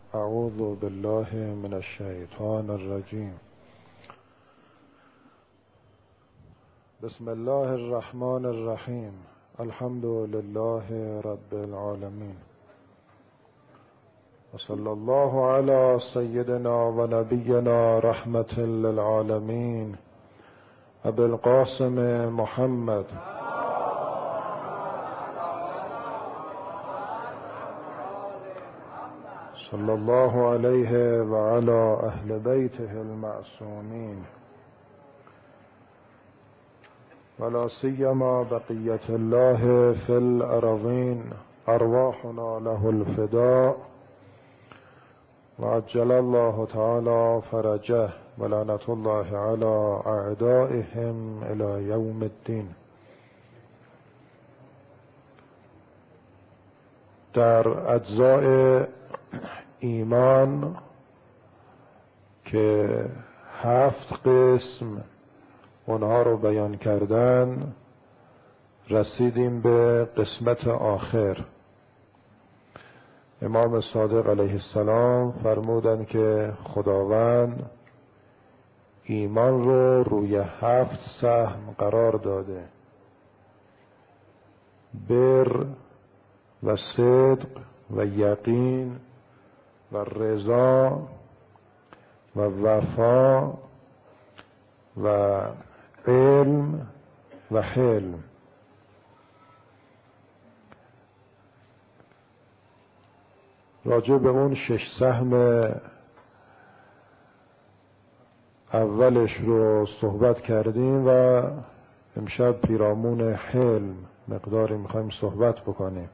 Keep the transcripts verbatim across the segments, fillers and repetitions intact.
اعوذ بالله من الشیطان الرجیم. بسم الله الرحمن الرحیم. الحمد لله رب العالمین و صلی الله علی سیدنا و نبینا رحمة للعالمین ابی القاسم محمد صلی الله علیه و علی اهل بیته المعصومین ولا سیما بقیة الله فی الارضین ارواحنا له الفداء وعجل الله تعالی فرجه ولعنة الله علی اعدائهم الی یوم الدین. در اجزاء ایمان که هفت قسم اونها رو بیان کردن، رسیدیم به قسمت آخر. امام صادق علیه السلام فرمودن که خداوند ایمان رو روی هفت سهم قرار داده: بر و صدق و یقین و رضا و وفا و علم و حلم. راجع به اون شش سهم اولش رو صحبت کردیم و امشب پیرامون حلم مقداری میخوایم صحبت بکنیم.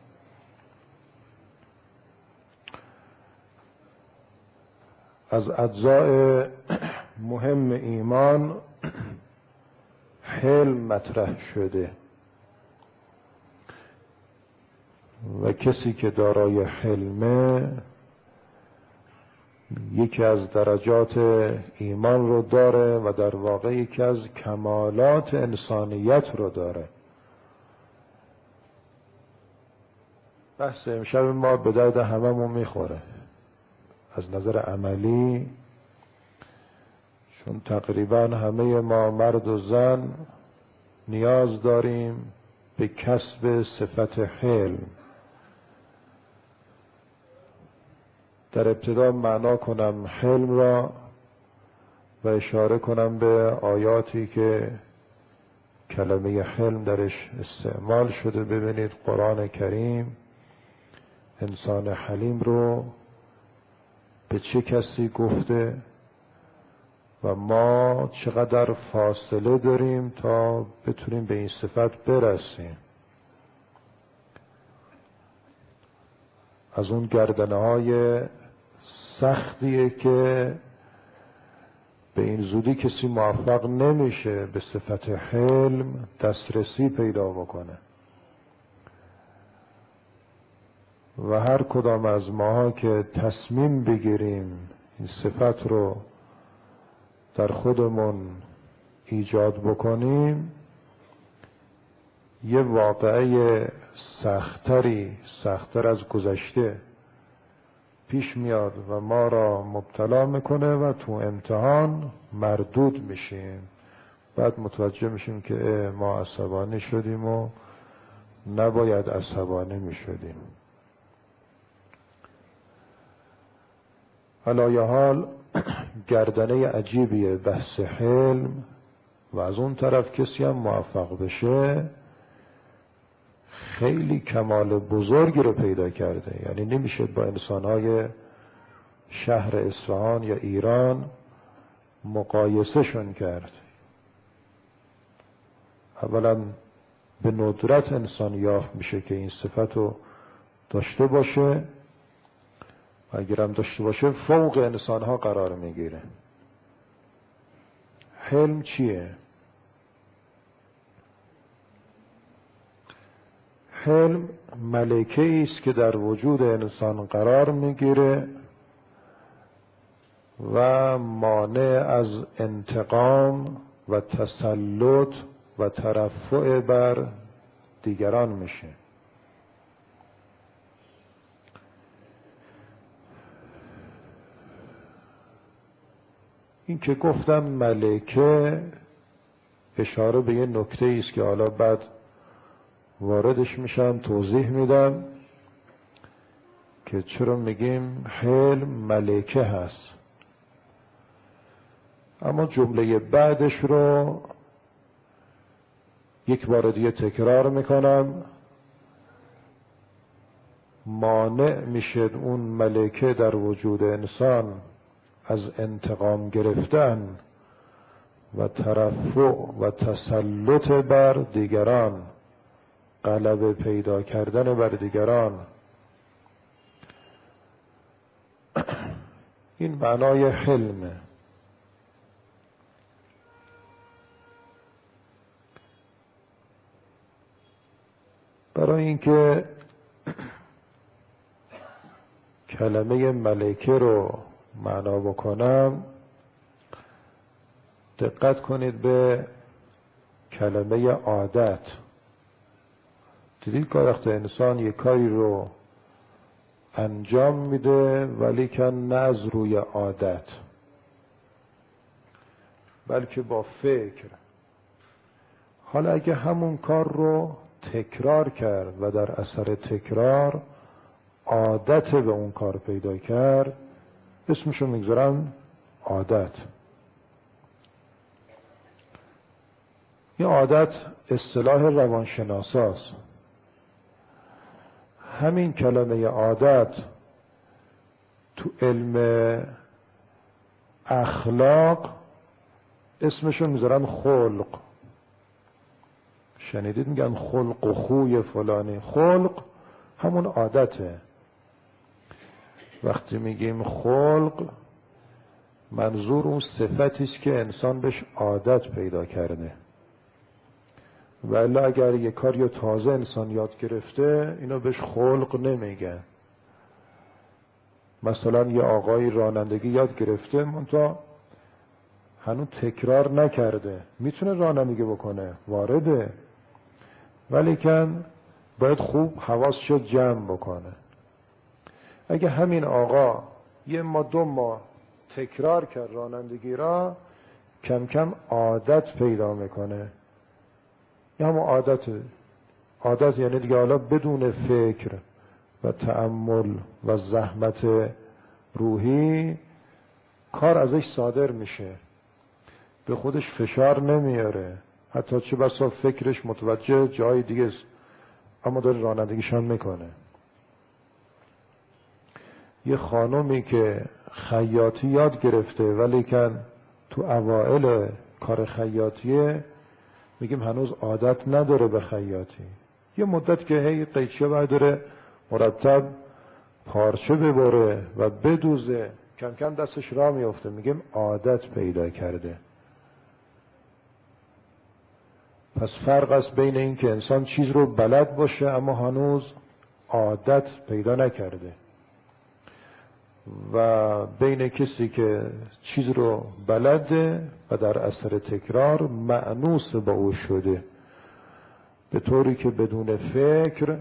از اجزاء مهم ایمان حلم مطرح شده و کسی که دارای حلمه یکی از درجات ایمان رو داره و در واقع یکی از کمالات انسانیت رو داره. بحث امشب ما به درد هممون میخوره از نظر عملی، چون تقریبا همه ما مرد و زن نیاز داریم به کسب صفت حلم. در ابتدا معنا کنم حلم را و اشاره کنم به آیاتی که کلمه حلم درش استعمال شده. ببینید قرآن کریم انسان حلیم رو به چه کسی گفته و ما چقدر فاصله داریم تا بتونیم به این صفت برسیم. از اون گردنه های سختیه که به این زودی کسی موفق نمیشه به صفت حلم دسترسی پیدا بکنه و هر کدام از ماها که تصمیم بگیریم این صفت رو در خودمون ایجاد بکنیم، یه واقعه سختری سختتر از گذشته پیش میاد و ما را مبتلا میکنه و تو امتحان مردود میشیم. بعد متوجه میشیم که ما عصبانی شدیم و نباید عصبانی میشدیم. علایه حال گردنه عجیبیه بحث حلم و از اون طرف کسی هم موفق بشه خیلی کمال بزرگی رو پیدا کرده. یعنی نمیشه با انسانهای شهر اصفهان یا ایران مقایسه شون کرد. اولا به ندرت انسان یافت میشه که این صفت رو داشته باشه و اگرم داشته باشه فوق انسانها قرار میگیره. حلم چیه؟ حلم ملکه است که در وجود انسان قرار میگیره و مانع از انتقام و تسلط و ترفع بر دیگران میشه. این که گفتم ملائکه اشاره به یه نکته ایست که حالا بعد واردش میشم توضیح میدم که چرا میگیم حلم ملائکه هست. اما جمله بعدش رو یک بار دیگه تکرار میکنم. مانع میشه اون ملائکه در وجود انسان از انتقام گرفتن و ترفع و تسلط بر دیگران، غلبه پیدا کردن بر دیگران. این معنای حلمه. برای اینکه کلمه ملائکه رو معنا بکنم دقت کنید به کلمه عادت. دیدید که وقتی انسان یک کاری رو انجام میده ولی که نه از روی عادت بلکه با فکر. حالا اگه همون کار رو تکرار کرد و در اثر تکرار عادت به اون کار پیدا کرد، اسمشو میگذارن عادت. این عادت اصطلاح روانشناساست. همین کلمه عادت تو علم اخلاق اسمشو میذارن خلق. شنیدید میگن خلق و خوی فلانی؟ خلق همون عادته. وقتی میگیم خلق منظور اون صفتی است که انسان بهش عادت پیدا کرده. ولی اگر یک کاری تازه انسان یاد گرفته اینو بهش خلق نمیگن. مثلا یه آقای رانندگی یاد گرفته منتها هنوز تکرار نکرده، میتونه رانندگی بکنه، وارده، ولی کن باید خوب حواسش رو جمع بکنه. اگه همین آقا یه ما دو ماه تکرار کرد رانندگی را، کم کم عادت پیدا میکنه. یه همون عادته. عادت یعنی دیگه حالا بدون فکر و تأمل و زحمت روحی کار ازش صادر میشه، به خودش فشار نمیاره، حتی چه بسا فکرش متوجه جای دیگه است اما داره رانندگیشان میکنه. یه خانومی که خیاطی یاد گرفته ولی کن تو اوائل کار خیاطیه، میگیم هنوز عادت نداره به خیاطی. یه مدت که هی قیچیه برداره مرتب پارچه ببره و بدوزه، کم کم دستش راه میفته، میگیم عادت پیدا کرده. پس فرق است بین این که انسان چیز رو بلد باشه اما هنوز عادت پیدا نکرده و بین کسی که چیز رو بلده و در اثر تکرار مأنوس با او شده، به طوری که بدون فکر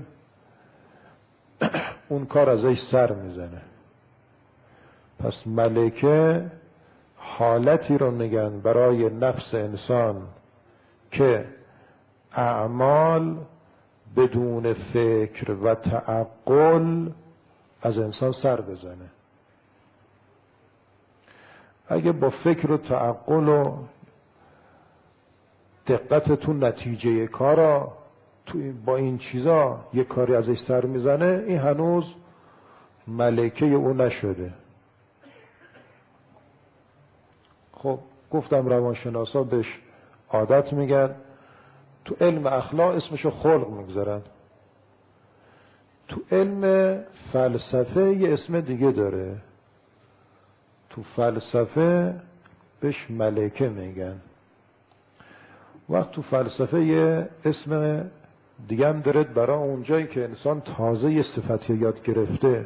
اون کار ازش سر میزنه. پس ملائکه حالتی رو میگن برای نفس انسان که اعمال بدون فکر و تعقل از انسان سر بزنه. اگه با فکر و تعقل و دقت تو نتیجه کارا تو با این چیزا یه کاری ازش سر میزنه، این هنوز ملائکه او نشده. خب گفتم روانشناسا بهش عادت میگن، تو علم اخلاق اسمشو خلق میگذارن. تو علم فلسفه یه اسم دیگه داره، تو فلسفه بهش ملائکه میگن. وقت تو فلسفه یه اسم دیگه هم داره برای اونجایی که انسان تازه یه صفتی یاد گرفته.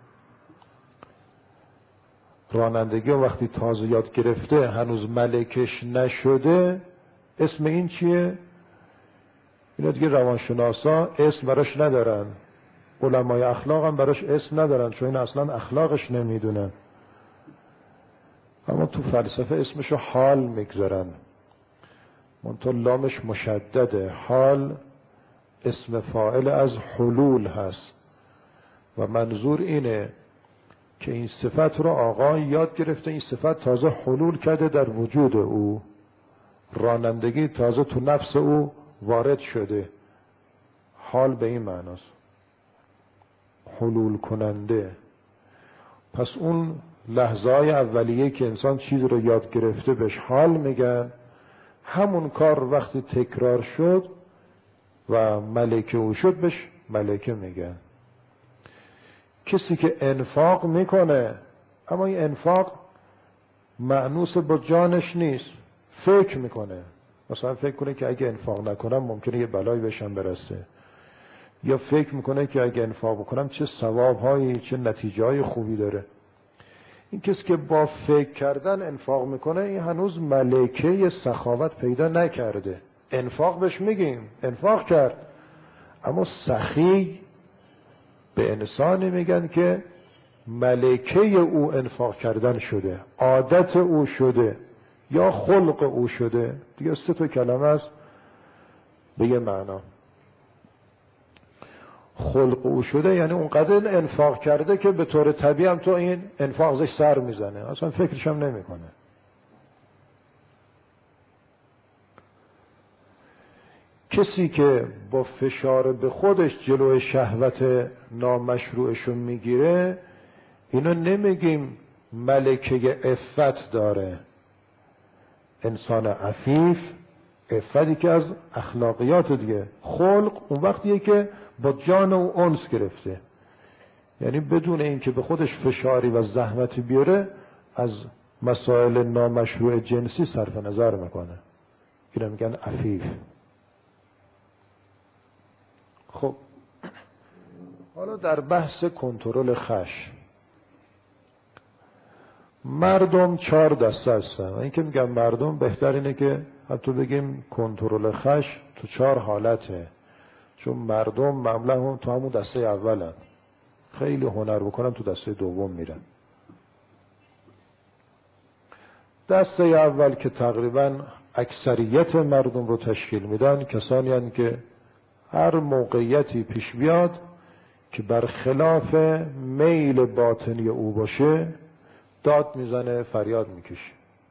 رانندگی وقتی تازه یاد گرفته هنوز ملکش نشده، اسم این چیه؟ اینا دیگه روانشناسا اسم براش ندارن، علمای اخلاق هم براش اسم ندارن، چون این اصلا اخلاقش نمیدونن. اما تو فلسفه اسمشو حال میگذارن، منتها لامش مشدده. حال اسم فاعل از حلول هست و منظور اینه که این صفت رو آقا یاد گرفته، این صفت تازه حلول کرده در وجود او، رانندگی تازه تو نفس او وارد شده. حال به این معناست، حلول کننده. پس اون لحظه های اولیه که انسان چیز رو یاد گرفته بهش حال میگن. همون کار وقتی تکرار شد و ملکه او شد بهش ملکه میگن. کسی که انفاق میکنه اما این انفاق مأنوس با جانش نیست، فکر میکنه، مثلا فکر کنه که اگه انفاق نکنم ممکنه یه بلایی بهشم برسه، یا فکر میکنه که اگه انفاق بکنم چه ثوابهایی چه نتیجه های خوبی داره. این کسی که با فکر کردن انفاق میکنه این هنوز ملکه سخاوت پیدا نکرده. انفاق بهش میگیم انفاق کرد، اما سخی به انسانی میگن که ملکه او انفاق کردن شده، عادت او شده یا خلق او شده. دیگه سه تا کلمه است به یه معنا. خلق او شده یعنی اونقدر انفاق کرده که به طور طبیعی هم تو این انفاق زش سر میزنه، اصلا فکرش هم نمیکنه. کسی که با فشار به خودش جلوی شهوت نامشروعشو میگیره، اینو نمیگیم ملکه عفت داره. انسان عفیف، عفتی که از اخلاقیات دیگه. خلق اون وقتیه که با جان او انس گرفته، یعنی بدون اینکه به خودش فشاری و زحمتی بیاره از مسائل نامشروع جنسی صرف نظر میکنه. اینو میگن عفیف. خب حالا در بحث کنترل خشم، مردم چهار دسته هستن. این که میگم مردم بهتر اینه که حتی بگیم کنترل خشم تو چهار حالته، چون مردم معمولا هم تو همون دسته اولن، خیلی هنر بکنن تو دسته دوم میرن. دسته اول که تقریبا اکثریت مردم رو تشکیل میدن، کسانی هستند که هر موقعیتی پیش بیاد که برخلاف میل باطنی او باشه داد میزنه، فریاد میکشه.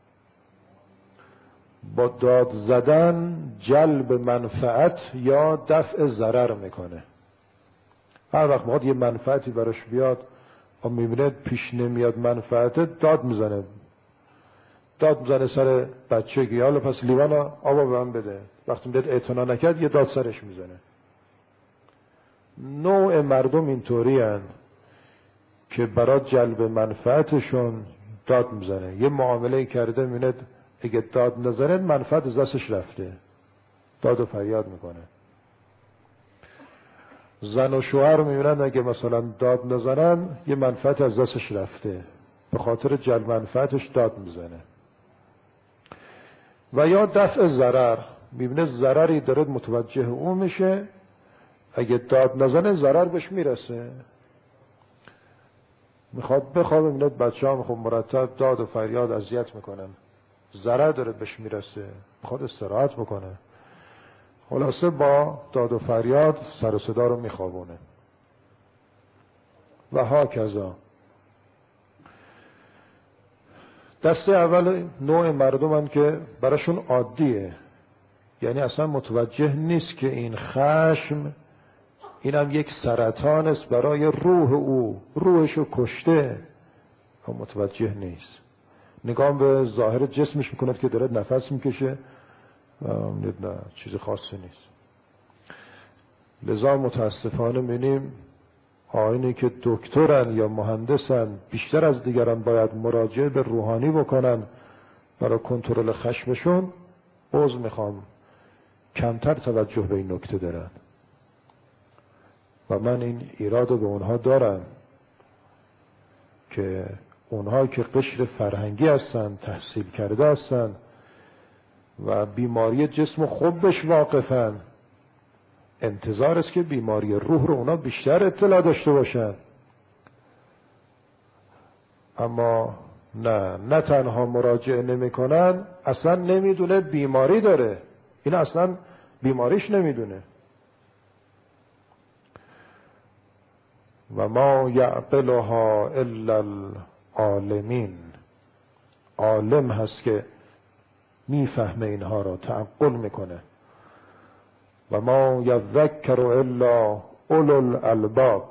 با داد زدن جلب منفعت یا دفع ضرر میکنه. هر وقت میخواد یه منفعتی براش بیاد و میبینه پیش نمیاد منفعت، داد میزنه داد میزنه سر بچه که حالا پس لیوان آبا به من بده. وقتی میدید اعتنا نکرد یه داد سرش میزنه. نوع مردم اینطوری هن که برای جلب منفعتشون داد میزنه. یه معامله کرده میبینه اگه داد نزنه منفعت از دستش رفته، داد و فریاد میکنه. زن و شوهر میبینن اگه مثلا داد نزنن یه منفعت از دستش رفته، به خاطر جلب منفعتش داد میزنه. و یا دفع ضرر، میبینه ضرری داره متوجه اون میشه، اگه داد نزنه ضرر بهش میرسه، میخواد بخوابه، میبینه بچه ها میخواد مرتب داد و فریاد اذیت میکنن، ضرر داره بهش میرسه، میخواد استراحت بکنه. خلاصه با داد و فریاد سر و صدا رو میخوابونه. و ها کذا. دسته اول نوع مردمن که براشون عادیه، یعنی اصلا متوجه نیست که این خشم اینم یک سرطان است برای روح او، روحشو کشته، اما متوجه نیست. نگاه به ظاهر جسمش میکند که داره نفس میکشه، نه چیز خاصی نیست. لذا متاسفانه می‌بینیم آینی که دکترن یا مهندسن بیشتر از دیگران باید مراجعه به روحانی بکنن برای کنترل خشمشون، عذر میخوام کمتر توجه به این نکته دارن. و من این ایراد رو به اونها دارم که اونها که قشر فرهنگی هستن، تحصیل کرده هستن و بیماری جسم خوب بهش واقفن، انتظار است که بیماری روح رو اونا بیشتر اطلاع داشته باشن. اما نه نه تنها مراجعه نمیکنن، اصلا نمیدونه بیماری داره. این اصلا بیماریش نمیدونه. و ما یعقلها الا العالمین. عالم هست که میفهمه اینها را، تعقل میکنه. و ما یذکر الا اولو الالباب.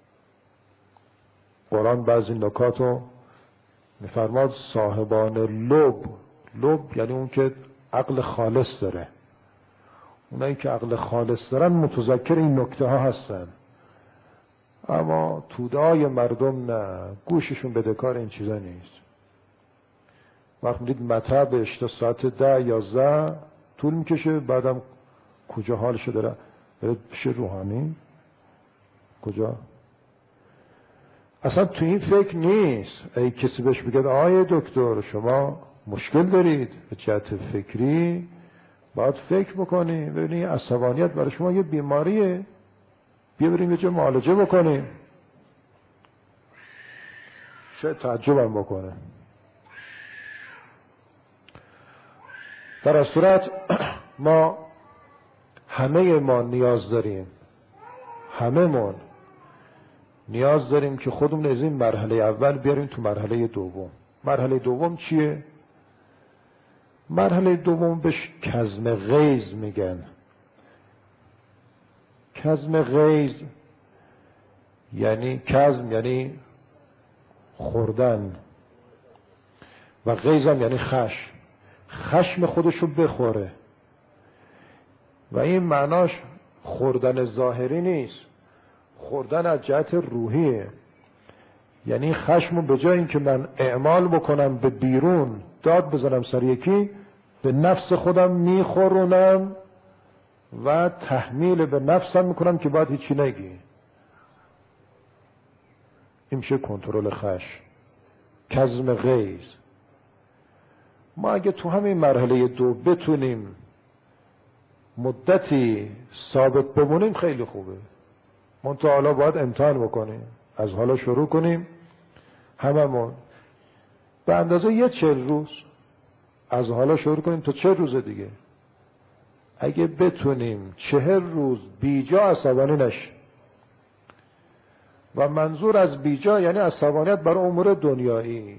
قرآن بعضی نکات رو میفرماد صاحبان لب. لب یعنی اون که عقل خالص داره. اونایی که عقل خالص دارن متذکر این نکته ها هستن. اما تودای مردم نه، گوششون بدهکار این چیزا نیست. وقت میدید مطبش تا ساعت ده یازده طول میکشه، بعدم کجا حالشو داره بره پیش روحانی؟ کجا؟ اصلا تو این فکر نیست. ای کسی بهش بگه آیه دکتر شما مشکل دارید به جهت فکری، باید فکر بکنی ببینی عصبانیت برای شما یه بیماریه، بیا بریم یه جا معالجه بکنیم. شاید تعجبم بکنه. در از صورت ما همه ما نیاز داریم، همه من نیاز داریم که خودمون از این مرحله اول بیاریم تو مرحله دوم. مرحله دوم چیه؟ مرحله دوم بهش کظم غیظ میگن. کظم غیظ یعنی کظم یعنی خوردن و غیظ هم یعنی خشم. خشم خودشو بخوره. و این معناش خوردن ظاهری نیست، خوردن از جهت روحیه. یعنی خشمو به جای اینکه من اعمال بکنم به بیرون داد بزنم سر یکی، به نفس خودم میخورونم و تحمیل به نفسم میکنم که باید هیچی نگی. این میشه کنترل خشم، کظم غیظ. ما اگه تو همین مرحله دو بتونیم مدتی ثابت بمونیم خیلی خوبه. منتها حالا باید امتحان بکنیم، از حالا شروع کنیم هممون به اندازه یه چهل روز از حالا شروع کنیم تا چهل روز دیگه. اگه بتونیم چهل روز بیجا عصبانی نشیم، و منظور از بیجا یعنی عصبانیت برای امور دنیایی،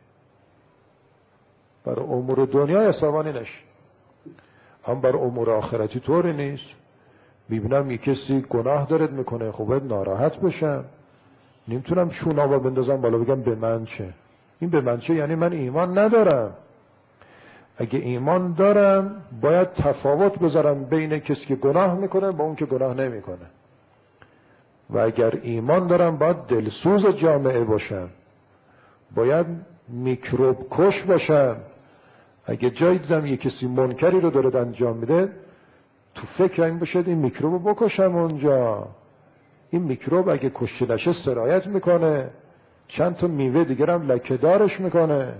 برای امور دنیای عصبانی نشیم، هم برای امور آخرتی طوری نیست. میبینم یه کسی گناه دارد میکنه، خب باید ناراحت بشم، نمیتونم چوناوا بندازم بالا بگم به من چه. این به من چه یعنی من ایمان ندارم. اگه ایمان دارم باید تفاوت بذارم بین کسی که گناه میکنه با اون که گناه نمیکنه. و اگر ایمان دارم باید دلسوز جامعه باشم، باید میکروب کش باشم. اگه جایی دیدم یه کسی منکری رو داره انجام میده، تو فکر این باشد این میکروب رو بکشم اونجا. این میکروب اگه کشته نشه سرایت میکنه، چند تا میوه دیگر هم لکه‌دارش میکنه.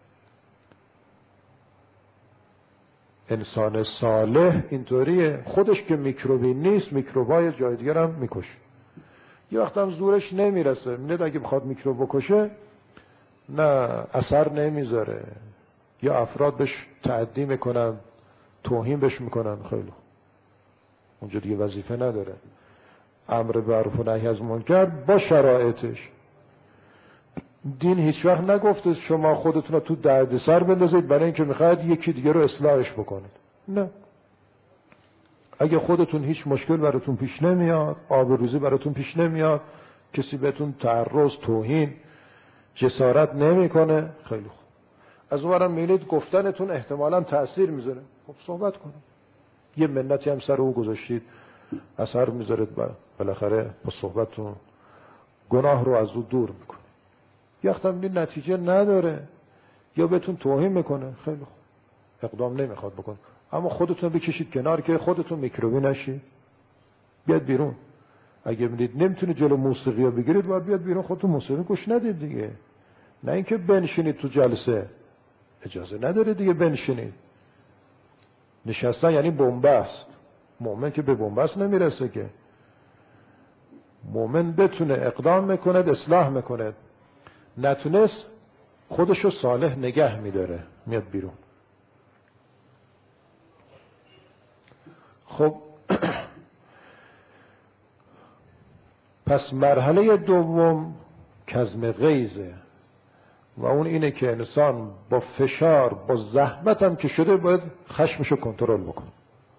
انسان صالح اینطوریه، خودش که میکروبی نیست میکروبای جای دیگر هم میکشه. یه وقت هم زورش نمیرسه، میگه اگه بخواد میکروب بکشه نه اثر نمیذاره، یا افراد بهش تعدی میکنن، توهین بهش میکنن، خیلی اونجا دیگه وظیفه نداره. امر به معروف و نهی از منکر با شرایطش. دین هیچ وقت نگفته شما خودتون رو تو دردسر بندازید برای اینکه میخواید یکی دیگه رو اصلاحش بکنید. نه، اگه خودتون هیچ مشکل براتون پیش نمیاد، آبروریزی براتون پیش نمیاد، کسی بهتون تعرض، توهین، جسارت نمیکنه، خیلی خوب. از اونورم میلید گفتنتون احتمالاً تأثیر میذاره، خب صحبت کنید. یه منتی هم سر او گذاشتید، اثر میذارید، بالاخره با صحبتتون گناه رو از او دور میکنه. یه وقت هم نتیجه نداره یا بهتون توهین میکنه، خیلی خوب، اقدام نمیخواد بکنه، اما خودتون بکشید کنار که خودتون میکروبی نشید. بیاد بیرون. اگه میدید نمیتونید جلو موسیقی رو بگیرید، باید بیاد بیرون خودتون موسیقی گوش ندید دیگه. نه اینکه بنشینید تو جلسه، اجازه نداره دیگه بنشینید. نشستن یعنی بنبست. مؤمن که به بنبست نمیرسه که. مؤمن بتونه اقدام میکنه، اصلاح میکنه. نتونست خودشو صالح نگه میداره، میاد بیرون. خب پس مرحله دوم کظم غیظه و اون اینه که انسان با فشار، با زحمت هم که شده باید خشمشو کنترل بکنه.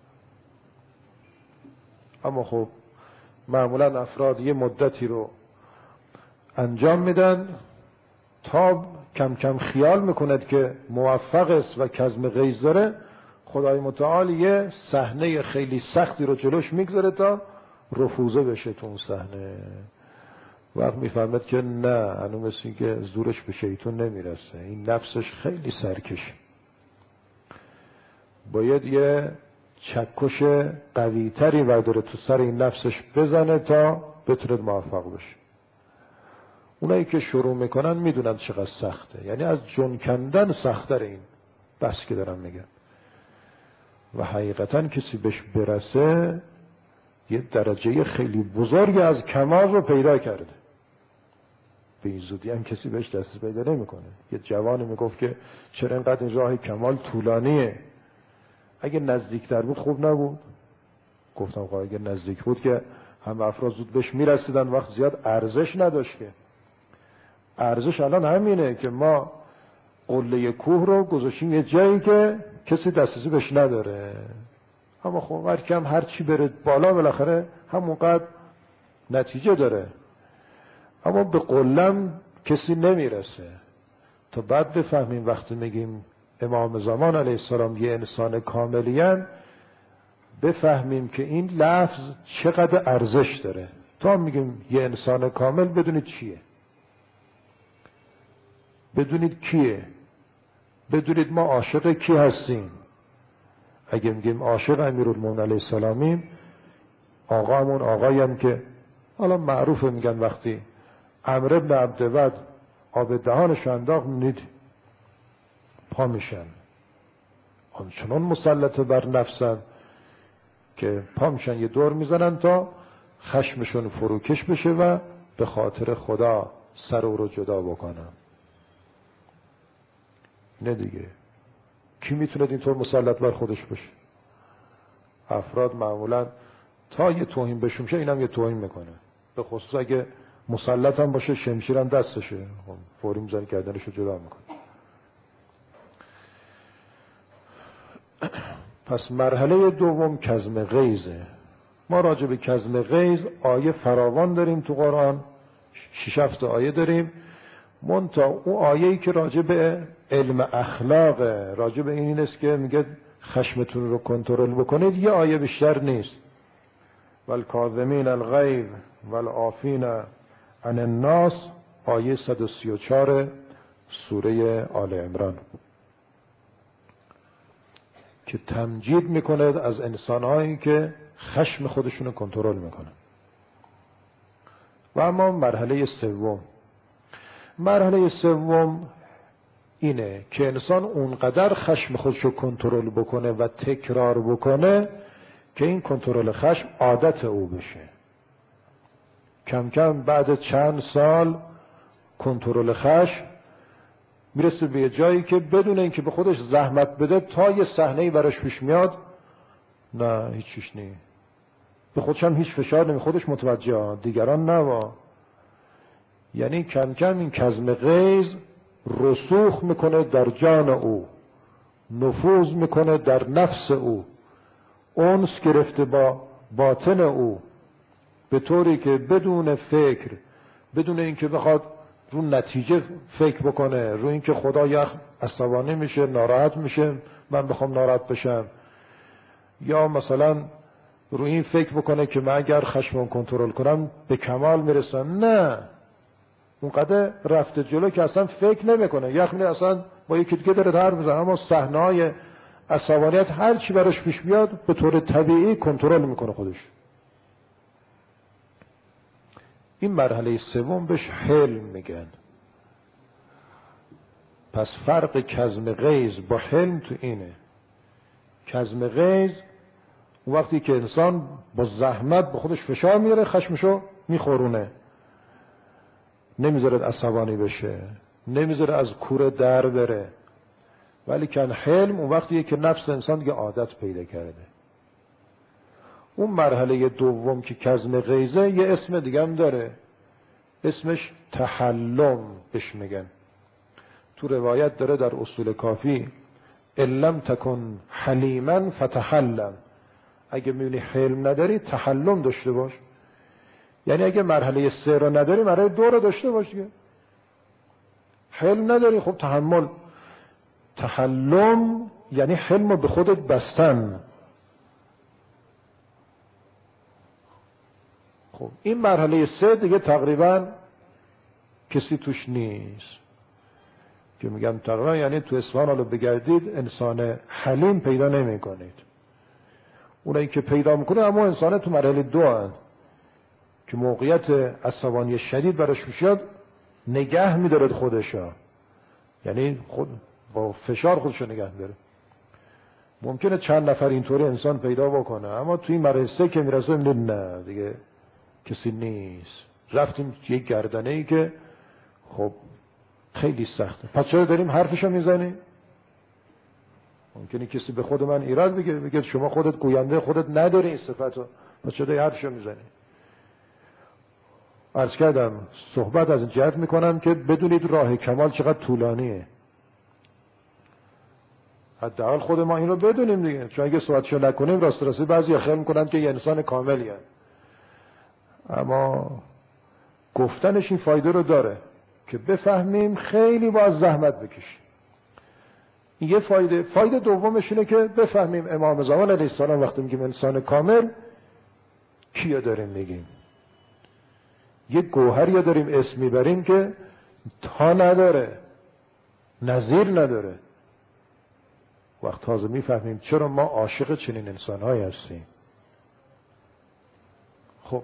اما خب معمولا افراد یه مدتی رو انجام میدن تا کم کم خیال میکند که موفق است و کظم غیظ داره، خدای متعال یه صحنه خیلی سختی رو جلوش میگذاره تا رفوزه بشه تو اون صحنه. وقت میفهمد که نه، هنوز مثل این که زورش به شیطان نمیرسه، این نفسش خیلی سرکشه، باید یه چکش قوی تری ورداره تو سر این نفسش بزنه تا بتونه موفق بشه. اونایی که شروع میکنن میدونن چقدر سخته، یعنی از جون کندن سخت‌تر این بس که دارم میگم. و حقیقتا کسی بهش برسه یه درجه خیلی بزرگی از کمال رو پیدا کرده. به این زودی هم کسی بهش دست پیدا نمیکنه. یه جوانی میگفت که چرا اینقدر این راه کمال طولانیه؟ اگه نزدیکتر بود خوب نبود؟ گفتم خب اگه نزدیک بود که هم افراد زود بهش میرسیدن، وقت زیاد ارزش نداشت. که ارزش الان همینه که ما قله کوه رو گذاشتیم یه جایی که کسی دسترسی بهش نداره. اما خب هر کم هر چی بره بالا بالاخره همونقدر نتیجه داره. اما به قلم کسی نمیرسه. تا بعد بفهمیم وقتی میگیم امام زمان علیه السلام یه انسان کاملیان، بفهمیم که این لفظ چقدر ارزش داره. تا میگیم یه انسان کامل بدونید چیه، بدونید کیه، بدونید ما عاشق کی هستیم. اگه میگیم عاشق امیرالمومنین علیه السلامیم، آقامون آقایم که حالا معروفه، میگن وقتی عمرو ابن عبدود آب دهانش انداخت نید پا میشن، آنچنان مسلط بر نفسن که پا میشن یه دور میزنن تا خشمشون فروکش بشه و به خاطر خدا سر او رو جدا بکنن. نه دیگه، کی میتونه اینطور مسلط بر خودش بشه؟ افراد معمولا تا یه توهین بهشون میشه اینم یه توهین میکنه، به خصوص اگه مسلط هم باشه شمشیرم دستشه، فوری میزنه گردنشو جدا میکنه. پس مرحله دوم کظم غیظه. ما راجع به کظم غیظ آیه فراوان داریم تو قرآن، شش هفت آیه داریم. منتها اون آیه‌ای که راجع به علم اخلاق، راجع به این است که میگه خشمتون رو کنترل بکنید، یه آیه بیشتر نیست. والکاظمین الغیظ والعافین عن الناس، آیه صد و سی و چهار سوره آل عمران، که تمجید میکنه از انسانهایی که خشم خودشون رو کنترل میکنن. و اما مرحله سوم، مرحله سوم اینه که انسان اونقدر خشم خودش رو کنترل بکنه و تکرار بکنه که این کنترل خشم عادت او بشه. کم کم بعد چند سال کنترل خشم میرسه به جایی که بدون اینکه به خودش زحمت بده تا یه صحنه‌ای براش پیش میاد، نه هیچیش نی، به خودش هم هیچ فشار نمی، خودش متوجه، دیگران نوا. یعنی کم کم این کظم غیظ رسوخ میکنه در جان او، نفوذ میکنه در نفس او، انس گرفته با باطن او، به طوری که بدون فکر، بدون اینکه بخواد رو نتیجه فکر بکنه، رو اینکه خدا یخ عصبانی میشه، ناراحت میشه، من بخوام ناراحت بشم، یا مثلا رو این فکر بکنه که من اگر خشمم کنترل کنم به کمال میرسم. نه، اونقدر رفته جلو که اصلا فکر نمیکنه، یخ اصلا با یکی دیگه داره حرف میزنه، اما صحنه‌های عصبانیت هر چی براش پیش بیاد به طور طبیعی کنترل میکنه خودش. این مرحله سوم بهش حلم میگن. پس فرق کظم غیظ با حلم تو اینه. کظم غیظ اون وقتی که انسان با زحمت به خودش فشار میاره، خشمشو میخورونه، نمیذاره عصبانی بشه، نمیذاره از کوره در بره. ولی کن حلم اون وقتیه که نفس انسان دیگه عادت پیدا کرده. اون مرحله دوم که کظم غیظه یه اسم دیگه هم داره، اسمش تحلم بهش میگن. تو روایت داره در اصول کافی ان لم تکن حلیما فتحلم، اگه میبینی حلم نداری تحلم داشته باش. یعنی اگه مرحله سه رو نداری مرحله دو رو داشته باش دیگه. حلم نداری خب تحمل. تحلم یعنی حلم رو به خودت بستن. خب این مرحله سه دیگه تقریبا کسی توش نیست. که میگم تقریبا یعنی تو اصفهان حالا بگردید انسان حلیم پیدا نمی کنید. اونایی که پیدا میکنه اما انسان تو مرحله دو هست که موقعیت عصبانی شدید براش میشد نگه میدارد خودشا، یعنی خود با فشار خودشو نگه داره. ممکنه چند نفر اینطوری انسان پیدا بکنه، اما توی این مرحله سه که میرسه میدید نه دیگه کسی نیست. رفتیم یک گردنه ای که خب خیلی سخته. پس چرا داریم حرفشو میزنیم؟ ممکنه کسی به خود من ایراد بگه، بگه شما خودت گوینده خودت نداری این صفتو، پس چرا داری حرفشو میزنی؟ عرض کردم صحبت از این جهت میکنم که بدونید راه کمال چقدر طولانیه. حداقل خود ما این رو بدونیم دیگه، چون اگه صحبتشو نکنیم راست راستی بعضی خیال میکنن که یه انسان کاملی هست. اما گفتنش این فایده رو داره که بفهمیم خیلی باید زحمت بکشیم. یه فایده فایده دومش اینه که بفهمیم امام زمان علیه السلام وقتی میگیم انسان کامل کیو داریم میگیم. یه گوهری داریم اسم میبریم که تا نداره، نظیر نداره. وقت تازه میفهمیم چرا ما عاشق چنین انسانهایی هستیم. خب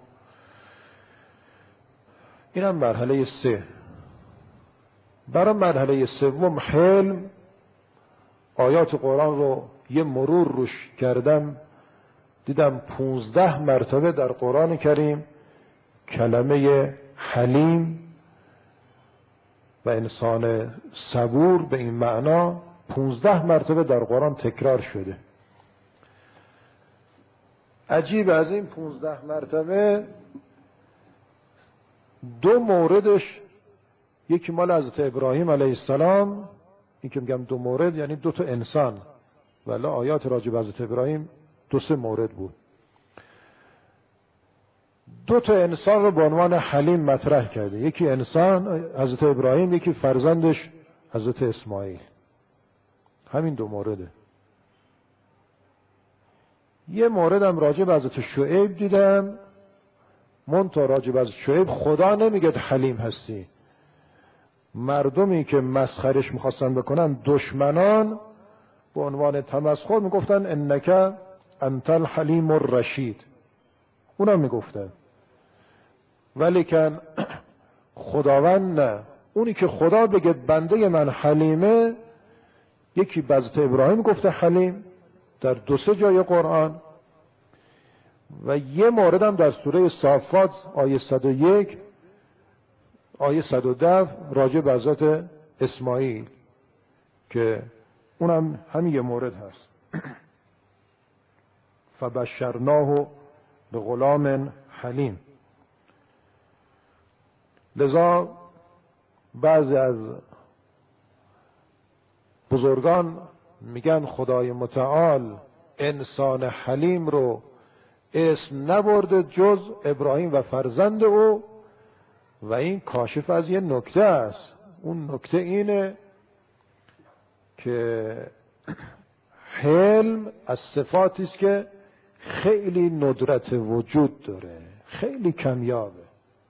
اینم مرحله سه. برای مرحله سوم حلم، آیات قرآن رو یه مرور روش کردم، دیدم پونزده مرتبه در قرآن کریم کلمه حلیم و انسان صبور به این معنا پونزده مرتبه در قرآن تکرار شده. عجیب از این پونزده مرتبه دو موردش یکی مال حضرت ابراهیم علیه السلام، این که میگم دو مورد یعنی دو تا انسان، ولی آیات راجع به حضرت ابراهیم دو سه مورد بود. دو تا انسان رو به عنوان حلیم مطرح کرده، یکی انسان حضرت ابراهیم، یکی فرزندش حضرت اسماعیل. همین دو مورده. یه موردم راجع به حضرت شعیب دیدم، منتها راجع به حضرت شعیب خدا نمیگه حلیم هستی. مردمی که مسخرش میخواستن بکنن دشمنان به عنوان تمسخر میگفتن انک انت الحلیم الرشید، اونا میگفتن. ولی کن خداوند نه، اونی که خدا بگه بنده من حلیمه، یکی به حضرت ابراهیم گفته حلیم در دو سه جای قرآن و یه موردم در سوره صافات آیه صد و یک آیه صد و ده راجع به حضرت اسماعیل که اونم همین یه مورد هست. فبشرناه به غلام حلیم. لذا بعضی از بزرگان میگن خدای متعال انسان حلیم رو اسم نبرده جز ابراهیم و فرزند او، و این کاشف از یه نکته است. اون نکته اینه که حلم از صفاتی است که خیلی ندرت وجود داره، خیلی کمیابه.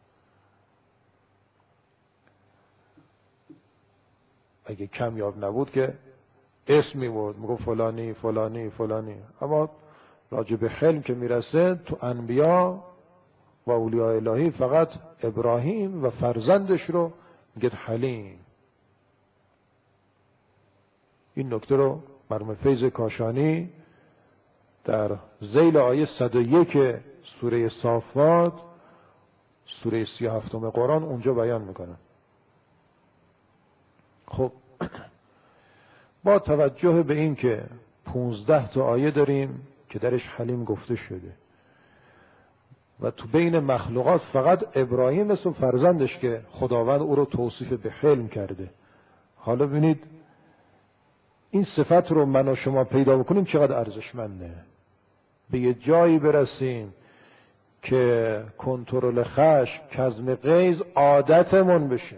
اگه کمیاب نبود که اسمی بود میگو فلانی فلانی فلانی. اما راجع به حلم که میرسه تو انبیا و اولیاء الهی فقط ابراهیم و فرزندش رو میگه حلیم. این نکته رو مرحوم فیض کاشانی در ذیل آیه صد و یک سوره صافات، سوره سی و هفتم قرآن اونجا بیان میکنن. خب با توجه به این که پونزده تا آیه داریم که درش حلیم گفته شده و تو بین مخلوقات فقط ابراهیم مثل فرزندش که خداوند او رو توصیف به حلم کرده. حالا ببینید این صفت رو من و شما پیدا بکنیم چقدر ارزشمنده. به یه جایی برسیم که کنترل خشم، کظم غیظ عادتمون بشه.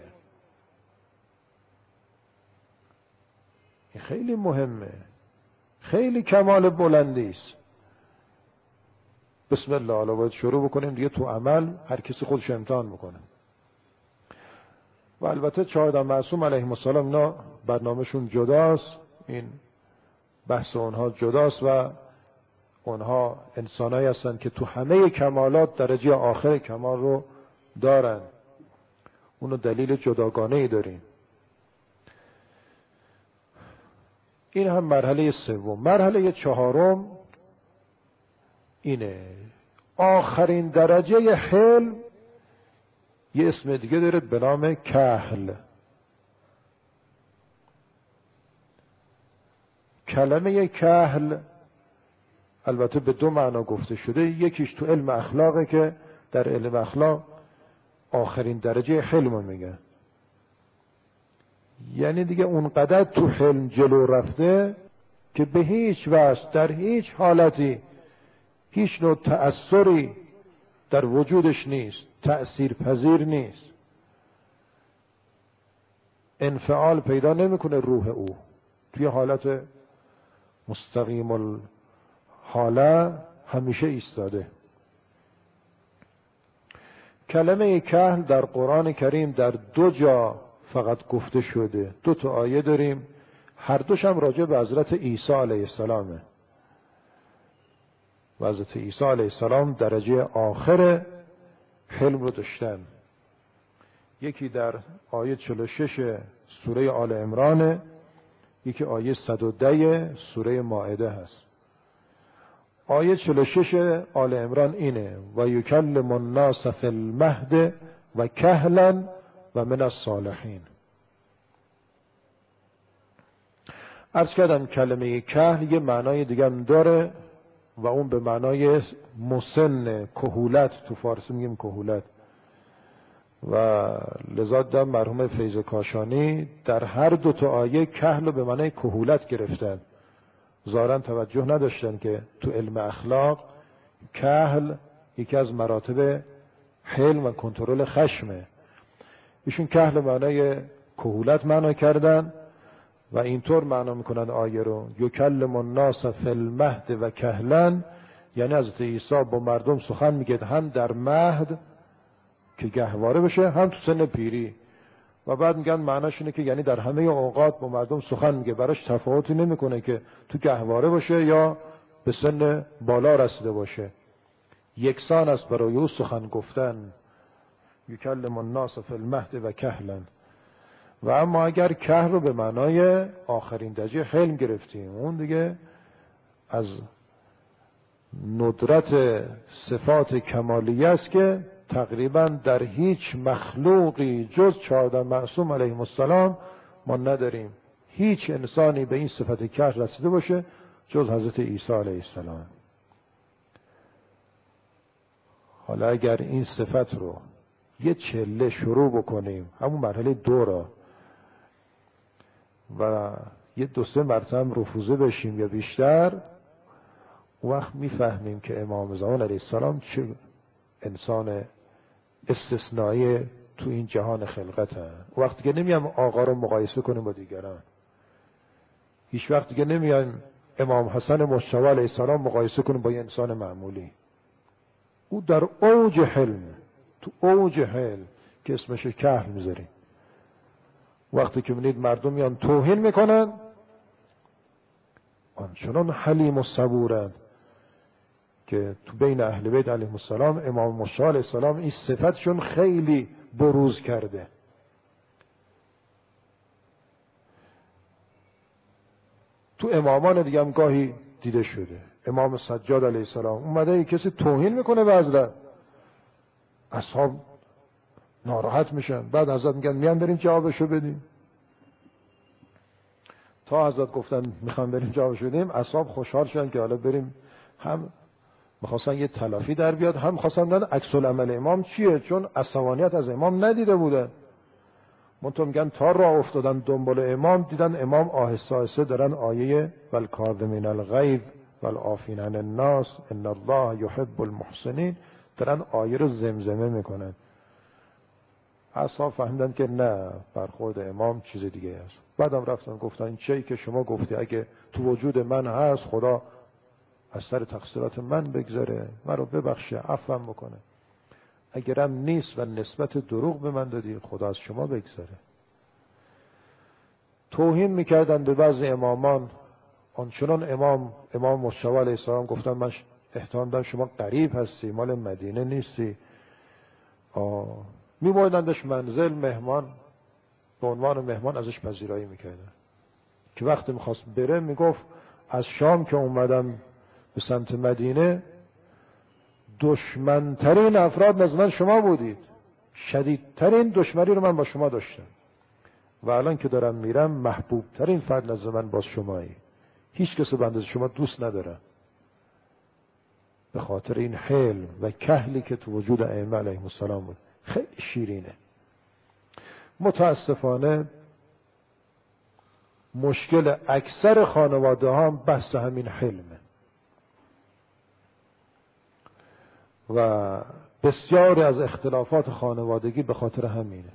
این خیلی مهمه، خیلی کمال بلندی است. بسم الله، حالا باید شروع بکنیم دیگه تو عمل هر کسی خودش امتحان بکنه. و البته چهارده معصوم علیهم السلام اینا برنامهشون جداست، این بحث اونها جداست و اونها انسانایی هستن که تو همه کمالات درجه آخر کمال رو دارن. اونو دلیل جداگانه‌ای داریم. این هم مرحله سوم. مرحله چهارم اینه، آخرین درجه حلم یه اسم دیگه داره به نام کهل. کلمه کهل البته به دو معنا گفته شده. یکیش تو علم اخلاقه که در علم اخلاق آخرین درجه حلم میگن، یعنی دیگه اونقدر تو حلم جلو رفته که به هیچ وجه در هیچ حالتی هیچ نوع تأثری در وجودش نیست، تأثیر پذیر نیست، انفعال پیدا نمیکنه روح او، توی حالت مستقیم الحاله همیشه ایستاده. کلمه کهل در قرآن کریم در دو جا فقط گفته شده. دو تا آیه داریم، هر دوش هم راجع به حضرت عیسی علیه السلامه. و حضرت عیسی علیه السلام درجه آخر حلم رو داشتن. یکی در آیه چهل و شش سوره آل عمران، یکی آیه صد و ده سوره مائده هست. آیه چهل و شش آل عمران اینه: و یکلم الناس فی المهد و کهلا و من الصالحین. عرض کردم کلمه کهل یه معنای دیگه هم داره و اون به معنای مسن، کهولت، تو فارسی میگیم کهولت. و لذا در مرحوم فیض کاشانی در هر دو تا آیه کهل رو به معنای کهولت گرفتن. ظاهرا توجه نداشتن که تو علم اخلاق کهل یکی از مراتب حلم و کنترل خشمه. ایشون کهل معنای کهولت معنا کردن و اینطور معنا میکنن آیه رو: یکلم الناس فی المهد و کهلا، یعنی حضرت عیسی با مردم سخن میگه هم در مهد که گهواره بشه، هم تو سن پیری. و بعد میگن معناش اینه که یعنی در همه اوقات با مردم سخن میگه، براش تفاوتی نمیکنه که تو گهواره باشه یا به سن بالا رسیده باشه، یکسان است برای او سخن گفتن. یکلم الناس فی المهد و کهلا. و اما اگر کهل رو به معنای آخرین درجه حلم گرفتیم، اون دیگه از ندرت صفات کمالیه است که تقریبا در هیچ مخلوقی جز چهارده معصوم علیهم السلام ما نداریم. هیچ انسانی به این صفت کهل رسیده باشه جز حضرت عیسی علیه السلام. حالا اگر این صفت رو یه چله شروع بکنیم، همون مرحله دو را، و یه دو سه مرتبه رفوزه بشیم یا بیشتر، اون وقت میفهمیم که امام زمان علیه السلام چه انسان استثنایی تو این جهان خلقت هست. وقتی که نمیام آقا رو مقایسه کنیم با دیگران، هیچ وقت دیگه نمیایم امام حسن مجتبی علیه السلام مقایسه کنیم با یه انسان معمولی. او در اوج حلم، تو اوج حلم که اسمش کهل میذاریم. وقتی که میبینید مردم میان توهین میکنن، آنچنان حلیم و صبورند که تو بین اهل بیت علیهم السلام امام مجتبی علیه السلام این صفتشون خیلی بروز کرده. تو امامان دیگه هم گاهی دیده شده. امام سجاد علیه السلام اومده کسی توهین میکنه به حضرت، اصحاب ناراحت میشن، بعد حضرت میگن میان بریم جوابشو بدیم. تا حضرت گفتن میخوام بریم جمع شدیم، اصحاب خوشحال شدن که حالا بریم. هم میخواستن یه تلافی در بیاد، هم میخواستن دادن عکس العمل امام چیه، چون عصبانیت از امام ندیده بودن. منتها میگن تا راه افتادن دنبال امام، دیدن امام آهسته آهسته دارن آیه والکاظمین الغیظ والعافین عن الناس ان الله یحب المحسنین دارن آیه رو زمزمه میکنن. اصحاب فهمیدن که نه، برخورد امام چیز دیگه است. بعدم رفتن گفتن این چیزی که شما گفتی اگه تو وجود من هست، خدا از سر تقصیرات من بگذره، من رو ببخشه، عفوم بکنه. اگرم نیست و نسبت دروغ به من دادی، خدا از شما بگذره. توهین میکردن به بعضی امامان، آنچنان امام امام مجتبی علیه السلام گفتن من احترام دارم، شما غریب هستی، مال مدینه نیستی. میبایدندش منزل مهمان، به عنوان مهمان ازش پذیرایی میکردن. که وقتی میخواست بره میگفت از شام که اومدم به سمت مدینه، دشمنترین افراد نزد من شما بودید، شدیدترین دشمنی رو من با شما داشتم، و الان که دارم میرم محبوبترین فرد نزد من باز شمایی. هیچ کس به اندازه شما دوست ندارم. به خاطر این حلم و کهلی که تو وجود ائمه علیهم السلام بود. خیلی شیرینه. متاسفانه مشکل اکثر خانواده ها بحث همین حلمه و بسیاری از اختلافات خانوادگی به خاطر همینه.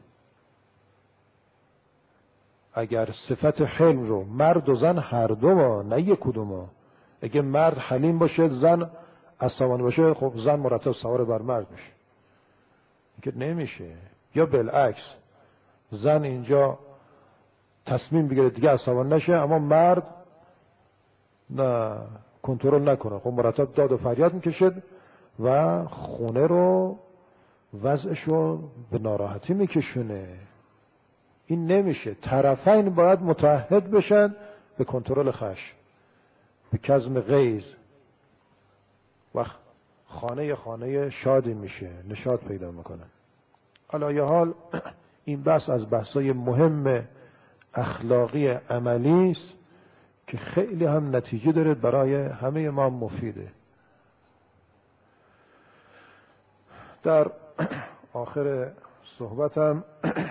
اگر صفت حلم رو مرد و زن هر دو ما، نه یک کدوم، اگه مرد حلیم باشه زن عصبانی باشه، خب زن مرتب سوار بر مرد میشه. که نمیشه. یا بالعکس، زن اینجا تصمیم بگیره دیگه عصبانی نشه، اما مرد نه کنترل نکنه، خب مرتب داد و فریاد میکشد و خونه رو وضعش رو به ناراحتی میکشونه. این نمیشه. طرفین باید متعهد بشن به کنترل خشم، به کظم غیظ، و خانه خانه شادی میشه، نشاط پیدا میکنه. علی حال این بحث از بحثای مهم اخلاقی عملی است که خیلی هم نتیجه داره، برای همه ما مفیده. در آخر صحبتم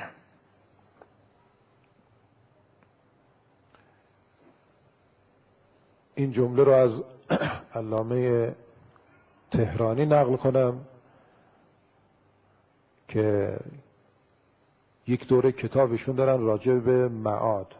این جمله رو از علامه تهرانی نقل کنم که یک دوره کتابشون دارن راجع به معاد.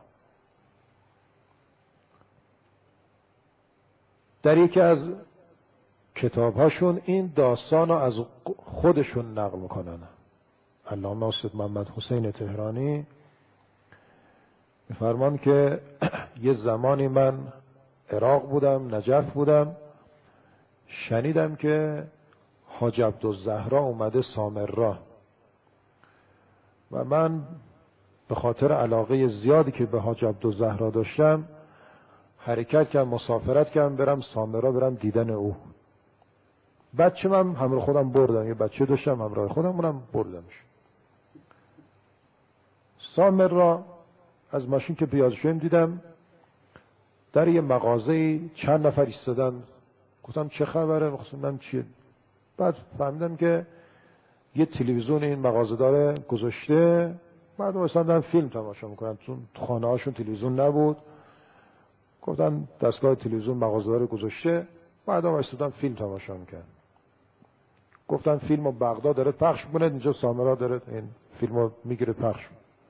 در یکی از کتابهاشون این داستان رو از خودشون نقل میکنن. علامه استاد محمد حسین تهرانی میفرمان که یه زمانی من عراق بودم، نجف بودم، شنیدم که حاج عبدالزهرا اومده سامرا و من به خاطر علاقه زیادی که به حاج عبدالزهرا داشتم حرکت کردم، مسافرت کردم برم سامرا، برم دیدن او. بچه من همراه خودم بردم، یه بچه داشتم همراه خودم، اونم بردمش. سامرا از ماشین که پیاده شدم دیدم در یه مغازه چند نفر ایستادن. گفتم چه خبره؟ می‌خواستم چیه. بعد فهمیدم که یه تلویزیون این مغازه داره گذاشته، بعد مثلا دارن فیلم تماشا میکنن. تو خانه هاشون تلویزیون نبود، گفتن دستگاه تلویزیون مغازه داره گذاشته، بعد هم استادن فیلم تماشا میکنن. گفتن فیلمو بغداد داره پخش میکنه، اینجا سامرا داره این فیلمو میگیره پخش.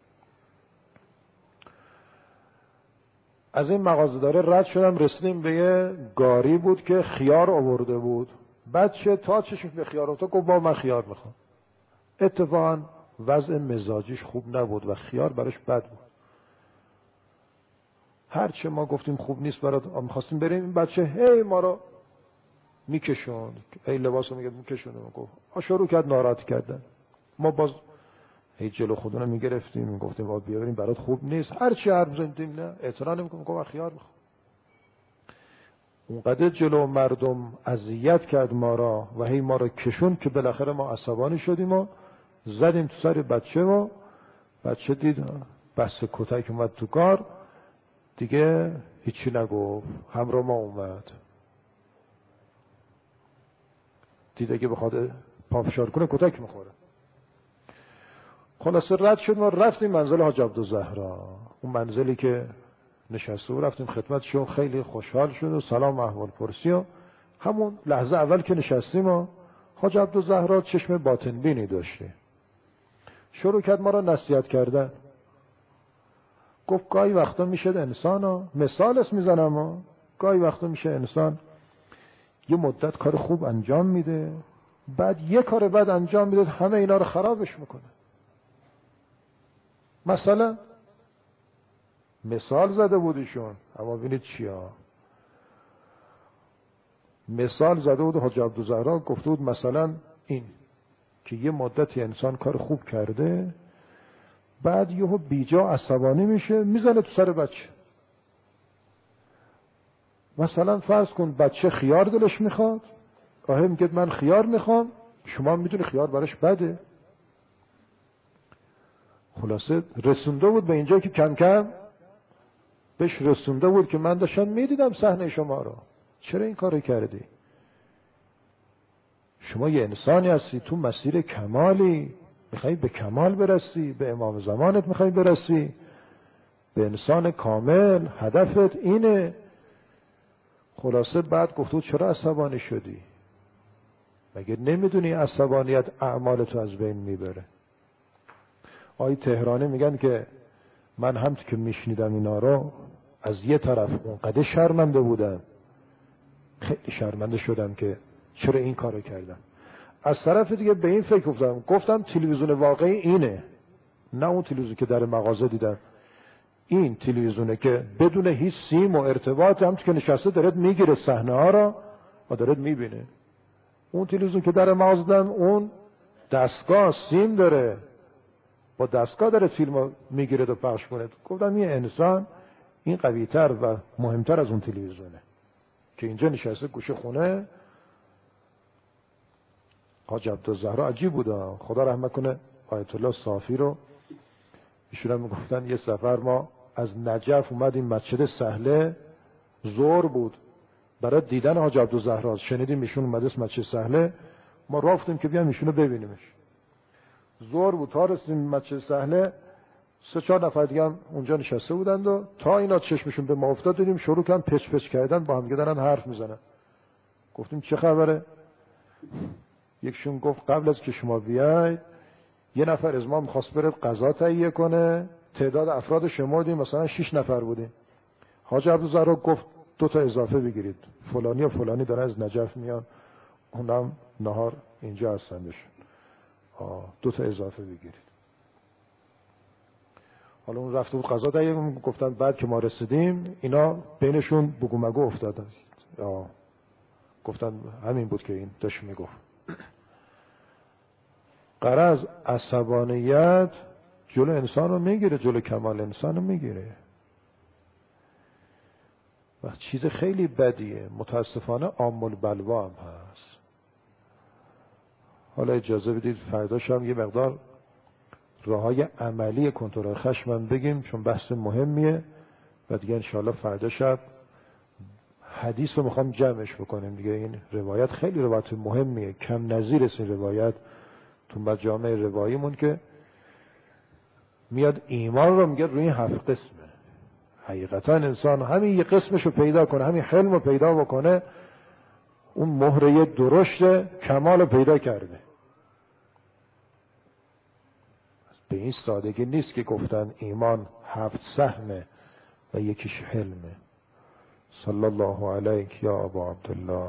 از این مغازه داره رد شدم، رسیدیم به یه گاری بود که خیار آورده بود. بچه تا چشم به خیار افتاد گفت با من خیار میخوام. اتفاقا وضع مزاجیش خوب نبود و خیار براش بد بود. هرچه ما گفتیم خوب نیست برات، میخواستیم بریم، این بچه هی ما رو میکشوند، ای لباسو میگه میکشونه. گفت شروع کرد ناراحت کردن. ما باز هی جلو خودمون میگرفتیم، میگفتیم با بیا بریم، برات خوب نیست. هر چی حرف زدیم نه اعتراض نمیکنم، گفت خیار میخوام. اونقدر جلو مردم اذیت کرد ما را و هی ما را کشوند که بالاخره ما عصبانی شدیم و زدیم تو سر بچه و بچه دید بس کتک اومد تو کار، دیگه هیچی نگفت، همراه ما اومد. دید اگه بخواد پافشار کنه کتک میخوره. خلاصه رد شد، ما رفتیم منزل حاج عبدالزهرا، اون منزلی که نشسته و رفتیم خدمتشون. خیلی خوشحال شد و سلام احوال پرسی و همون لحظه اول که نشستیم و حاج عبدالزهرا چشم باطن بینی داشته، شروع کرد ما را نصیحت کردن. گفت گاهی وقتا میشه انسان ها، مثال است میزنم ها، گاهی وقتا میشه انسان یه مدت کار خوب انجام میده، بعد یه کار بد انجام میده همه اینا رو خرابش میکنه. مثلا مثال زده بودیشون، اما ببینید چیا مثال زده بود. حاج عبدالزهرا گفته بود مثلا این که یه مدتی انسان کار خوب کرده، بعد یهو بیجا عصبانی میشه میزنه تو سر بچه. مثلا فرض کن بچه خیار دلش میخواد، آهه میگه من خیار میخوام، شما میدونی خیار براش بده. خلاصه رسونده بود به اینجا که کم کم بهش رسونده بود که من داشتم میدیدم صحنه شما رو، چرا این کارو کردی؟ شما یه انسانی هستی، تو مسیر کمالی، میخوایی به کمال برسی، به امام زمانت میخوایی برسی، به انسان کامل، هدفت اینه. خلاصه بعد گفتو چرا عصبانی شدی؟ مگه نمیدونی عصبانیت اعمالتو از بین میبره؟ آقای تهرانی میگن که من هم که میشنیدم اینا رو، از یه طرف اونقدر شرمنده بودم، خیلی شرمنده شدم که چرا این کارو کردم. از طرف دیگه به این فکر افتادم، گفتم تلویزیون واقعی اینه، نه اون تلویزیون که در مغازه دیدم. این تلویزیونه که بدون هیچ سیم و ارتباط هم که نشسته دارد میگیره صحنه ها را و دارد میبینه. اون تلویزیون که در مغازه دیدم اون دستگاه سیم داره، با دستگاه داره فیلم میگیره و پخش کنه. گفتم این انسان این قوی‌تر و مهمتر از اون تلویزیونه که اینجا نشسته گوشه خونه. حاج عبدالزهرا عجیب بود، خدا رحمت کنه آیت الله صافی رو. ایشون هم میگفتن یه سفر ما از نجف اومدیم مسجد سهله، ظهر بود، برای دیدن حاج عبدالزهرا شنیدیم ایشون اومده مسجد سهله، ما رفتیم که بیام ایشونو ببینیمش. ظهر بود، تا رسیدیم مسجد سهله سه چهار نفر دیگه هم اونجا نشسته بودند و تا اینا چشمشون به ما افتاد دیدیم شروع کردن پچ پچ کردن، با هم دیگه دارن حرف میزنن. گفتیم چه خبره؟ یکشون گفت قبل از که شما بیاید یه نفر از ما می‌خواست بره غذا تهیه کنه، تعداد افراد شمردیم مثلا شش نفر بودیم. حاج عبدالزهرا گفت دو تا اضافه بگیرید، فلانی و فلانی دارن از نجف میان، اونم نهار اینجا هستندش، دو تا اضافه بگیرید. حالا اون رفته بود غذا تهیه، گفتن بعد که ما رسیدیم اینا بینشون بگو مگو افتادن. گفتن همین بود که این داشت میگفت. غرض عصبانیت جلو انسان رو میگیره، جلو کمال انسان رو میگیره و چیز خیلی بدیه. متاسفانه عام البلوا هم هست. حالا اجازه بدید فرداش هم یه مقدار راههای عملی کنترل خشم بگیم، چون بحث مهمیه و دیگه انشاءالله فردا شب حدیث رو میخوام جمعش بکنیم دیگه. این روایت خیلی روایت مهمیه، کم نظیر است این روایت تو مجامع رواییمون که میاد ایمان رو میگه روی این هفت قسمه. حقیقتا انسان همین یه قسمش رو پیدا کنه، همین حلم رو پیدا بکنه، اون مهره درشت کمال رو پیدا کرده. به این سادگی نیست که گفتن ایمان هفت سهمه و یکیش حلمه. صلی الله علیک یا ابا عبدالله.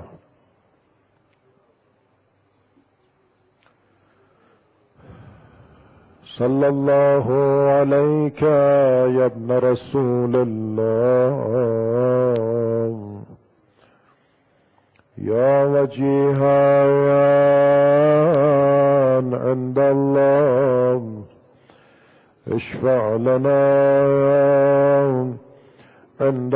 صلی الله علیک یا ابن رسول الله یا وجیها عند الله اشفع لنا عند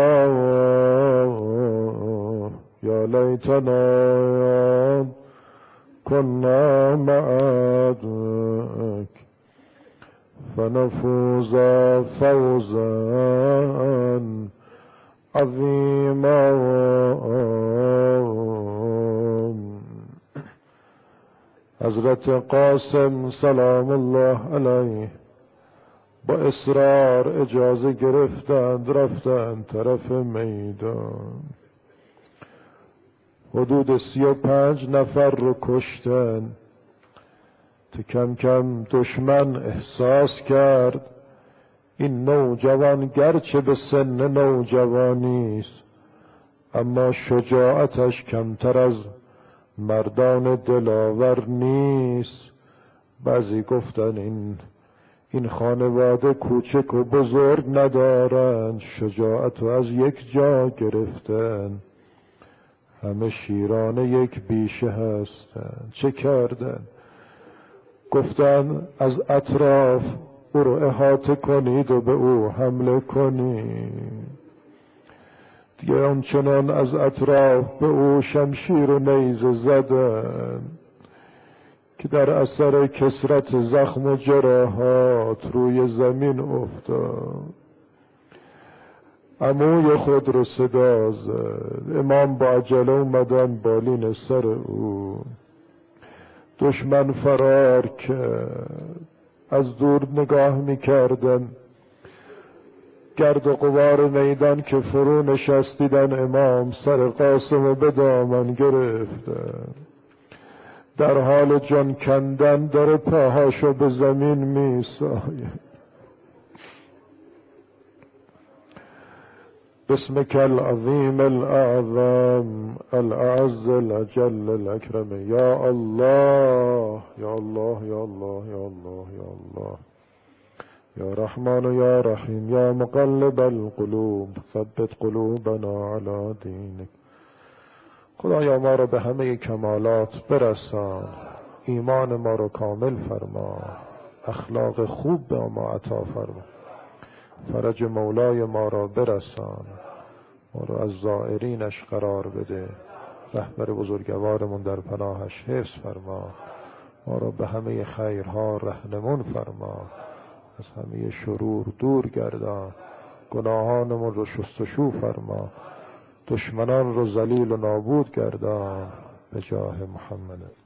الله یا لیتنا كنا معك فنفوز فوزا عظیما. حضرت قاسم سلام الله علیه با اصرار اجازه گرفتند رفتند طرف میدان. حدود سی و پنج نفر رو کشتن. تا کم کم دشمن احساس کرد این نوجوان گرچه به سن نوجوانی است اما شجاعتش کمتر از مردان دلاور نیست. بعضی گفتن این این خانواده کوچک و بزرگ ندارند، شجاعت رو از یک جا گرفتن، همه شیران یک بیشه هستند. چه کردن؟ گفتن از اطراف او رو احاطه کنید و به او حمله کنید. دیگه آنچنان از اطراف به او شمشیر و نیزه زدن که در اثر کثرت زخم و جراحات روی زمین افتاد. عموی خود رو صدا زد. امام با عجله اومدن بالین سر او. دشمن فرار کرد. از دور نگاه میکردن گرد و غبار میدان که فرو نشستیدن امام سر قاسم رو به دامن گرفتن. در حال جان کندن داره پاهاشو به زمین میساید. بسمك العظیم الاعظم الاعز الاجل الاکرم یا الله یا الله یا الله یا الله یا الله یا رحمان و یا رحیم یا مقلب القلوب ثبت قلوبنا علی دینک. خدایا ما رو به همه کمالات برسان، ایمان ما رو کامل فرما، اخلاق خوب به ما عطا فرما، فرج مولای ما را برسان، ما رو از زائرینش قرار بده، رهبر بزرگوارمون در پناهش حفظ فرما، ما رو به همه خیرها رهنمون فرما، از همه شرور دور گردان، گناهانمون رو شستشو فرما، دشمنان رو ذلیل و نابود گردان به جاه محمد.